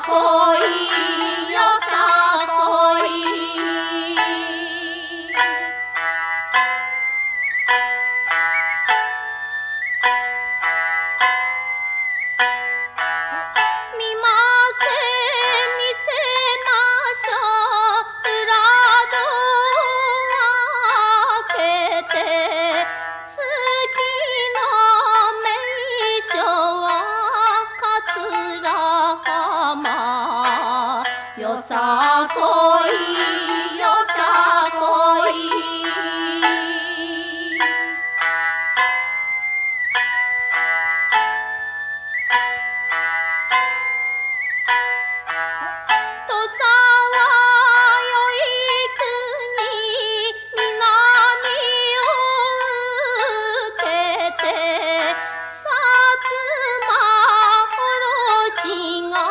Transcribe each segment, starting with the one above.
こいよさこい。見ませ見せましょう裏戸を開けて月の名所は桂浜よさこいよさこい。土佐は良い国南を受けて薩摩おろしが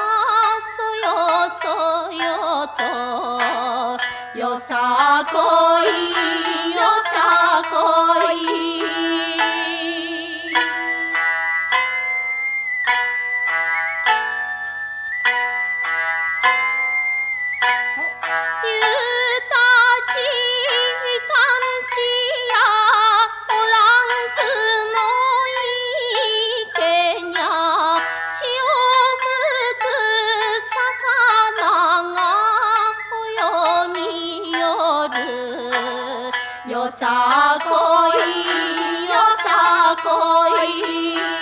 そよそよとよさこいよさこい。ゆうたちかんちやおらんくの池にゃ潮吹く魚が泳ぎよるよさこいよさこい。